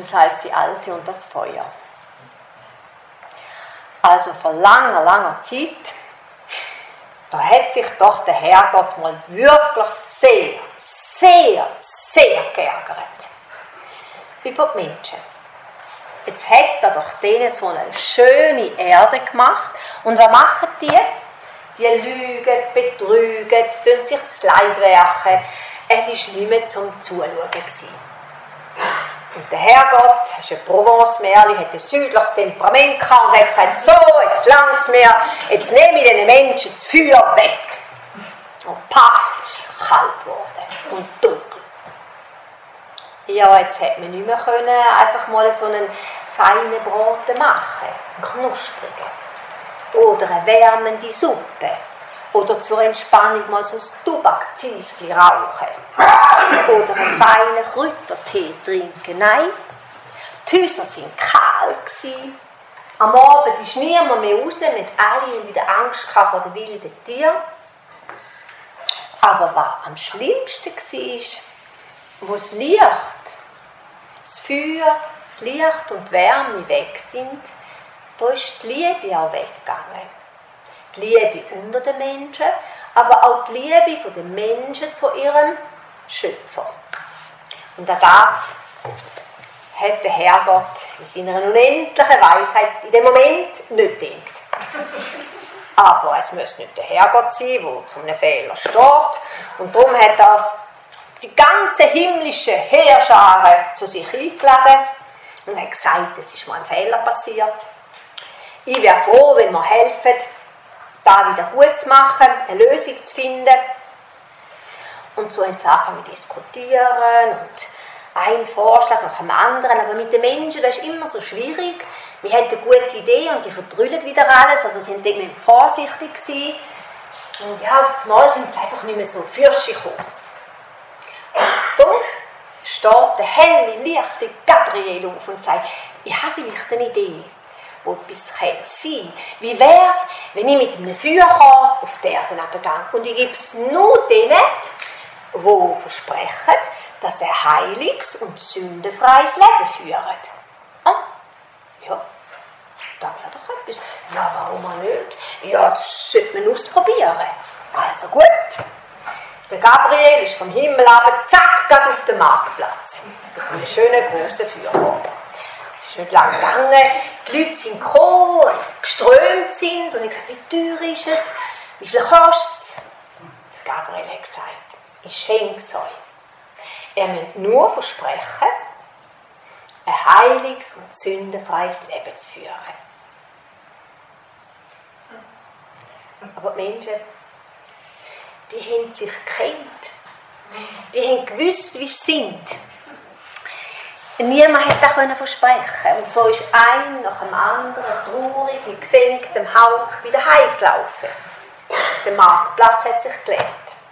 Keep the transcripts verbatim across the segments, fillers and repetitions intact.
das heißt die Alte und das Feuer. Also vor langer, langer Zeit, da hat sich doch der Herrgott mal wirklich sehr, sehr, sehr geärgert über die Menschen. Jetzt hat er doch denen so eine schöne Erde gemacht. Und was machen die? Die lügen, betrügen, tun sich das Leid werken. Es war nicht mehr zum Zuschauen gewesen. Und der Herrgott, das ist ein Provence-Märchen, hat ein südliches Temperament gehabt und hat gesagt, so, jetzt langt es mir, jetzt nehme ich den Menschen das Feuer weg. Und paff, ist es kalt geworden und dunkel. Ja, jetzt hätte man nicht mehr können, einfach mal so einen feinen Braten machen, einen knusprigen. Oder eine wärmende Suppe. Oder zur Entspannung mal so ein Tubakpfeifchen rauchen. Oder einen feinen Kräutertee trinken. Nein, die Häuser waren kahl. Am Abend ist niemand mehr raus, mit allen wieder Angst vor den wilden Tieren. Aber was am schlimmsten war, wo das Licht, das Feuer, das Licht und die Wärme weg sind, da ist die Liebe auch weggegangen. Die Liebe unter den Menschen, aber auch die Liebe der Menschen zu ihrem Schöpfer. Und an das hat der Herrgott in seiner unendlichen Weisheit in dem Moment nicht gedacht. Aber es muss nicht der Herrgott sein, der zu einem Fehler steht. Und darum hat er die ganze himmlische Heerschare zu sich eingeladen und hat gesagt, es ist mal ein Fehler passiert. Ich wäre froh, wenn wir helfen, da wieder gut zu machen, eine Lösung zu finden. Und so haben sie angefangen zu diskutieren und ein Vorschlag nach dem anderen. Aber mit den Menschen, das ist immer so schwierig. Wir haben eine gute Idee und die verdrüllen wieder alles. Also sie waren dort vorsichtig gewesen. Und ja, auf einmal sind sie einfach nicht mehr so fürschig gekommen. Und da steht der helle, leichte Gabriel auf und sagt, ich habe vielleicht eine Idee, wo etwas sein könnte. Wie wäre es, wenn ich mit einem Feuerkorb auf die Erde runtergehe und ich gebe es nur denen, die versprechen, dass sie ein heiliges und sündenfreies Leben führen. Ah, ja, da wäre doch etwas. Ja, warum auch nicht? Ja, das sollte man ausprobieren. Also gut. Der Gabriel ist vom Himmel runter, zack, gerade auf den Marktplatz. Mit einem schönen grossen Feuerkorb. Es ist nicht lange gegangen. Die Leute sind gekommen, geströmt sind und haben gesagt, wie teuer ist es? Wie viel kostet es? Der Gabriel hat gesagt, ich schenke es euch. Ihr müsst nur versprechen, ein heiliges und sündenfreies Leben zu führen. Aber die Menschen, die haben sich gekannt. Die haben gewusst, wie sie sind. Niemand hat das versprechen. Und so ist ein nach dem anderen traurig mit gesenktem Haupt wieder heimgelaufen. Der Marktplatz hat sich geleert.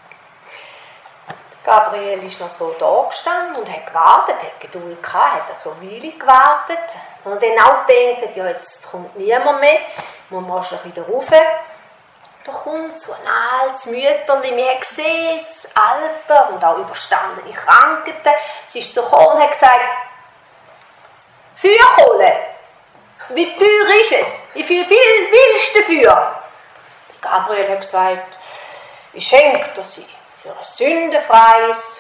Gabriel ist noch so da gestanden und hat gewartet, hat Geduld gehabt, hat so eine Weile gewartet. Und dann auch gedacht, ja, jetzt kommt niemand mehr, man muss wieder rauf. Da kommt so ein altes Mütterli, wir haben gesehen, das Alter und auch überstandene Krankheiten. Sie ist so gekommen und hat gesagt, Feuerkohle, wie teuer ist es? Wie viel willst du dafür? Gabriel hat gesagt, ich schenke dir sie für ein sündenfreies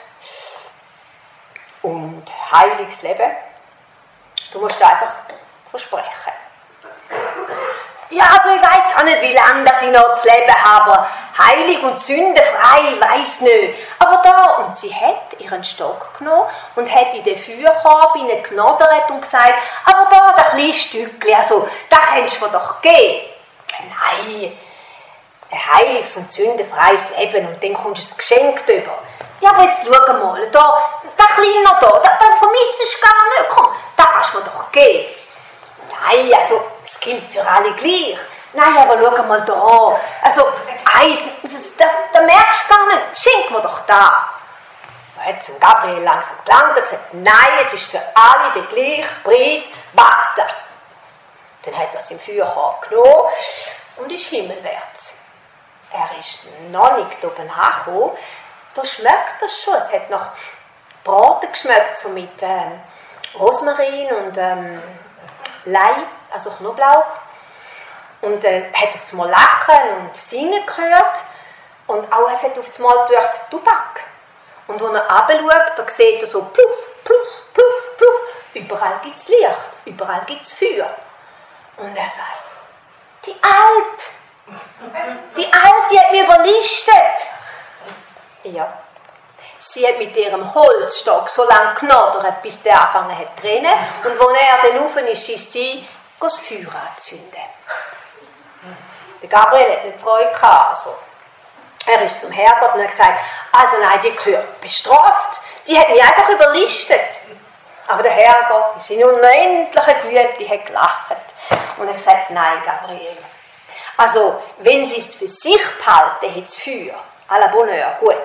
und heiliges Leben. Du musst einfach versprechen. Ja, also ich weiss auch nicht, wie lange ich noch zu leben habe. Heilig und sündenfrei, ich weiss nicht. Aber da, und sie hat ihren Stock genommen und hat in den Feuerkorb hineingenoddert und gesagt, aber da, das kleine Stückchen, also, das kannst du mir doch geben. Nein, ein heiliges und sündenfreies Leben und dann kommst du ein Geschenk drüber. Ja, aber jetzt schau mal, da, der Kleine da, da, da vermissest du gar nicht, komm, das kannst du mir doch geben. Nein, also, es gilt für alle gleich. Nein, aber schau mal da, also, eins, da, da merkst du gar nicht, schenk mir doch da. Da hat es Gabriel langsam gelangt und gesagt, nein, es ist für alle der gleiche Preis, basta. Dann hat er es im Feuerkorb genommen und ist himmelwärts. Er ist noch nicht oben angekommen, da schmeckt das schon. Es hat nach Braten geschmeckt, so mit, äh, Rosmarin und ähm, Lei, also Knoblauch. Und er äh, hat auf einmal Lachen und Singen gehört. Und auch es hat auf einmal durch Tubak. Und wenn er runterschaut, da sieht er so pluff, pluff, pluff, pluff. Überall gibt es Licht, überall gibt es Feuer. Und er sagt, die Alte, die Alte hat mich überlistet. Ja, sie hat mit ihrem Holzstock so lange genoddert, bis der angefangen hat zu brennen. Und als er dann rauf ist, ist sie das Feuer anzünden. Der Gabriel hat nicht Freude gehabt. Also, er ist zum Herrgott und hat gesagt, also nein, die gehört bestraft. Die hat mich einfach überlistet. Aber der Herrgott, in seiner unendlichen Güte, hat gelacht. Und er hat gesagt, nein, Gabriel. Also, wenn sie es für sich behalten, hat es Feuer. À la bonne heure, gut.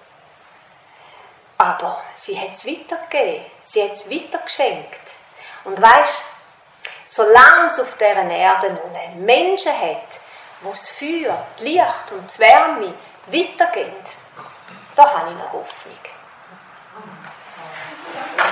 Aber sie hat es weitergegeben. Sie hat es weitergeschenkt. Und weisst, solange es auf dieser Erde nun Menschen hat, wo das Feuer, das Licht und die Wärme weitergehen, da habe ich noch Hoffnung.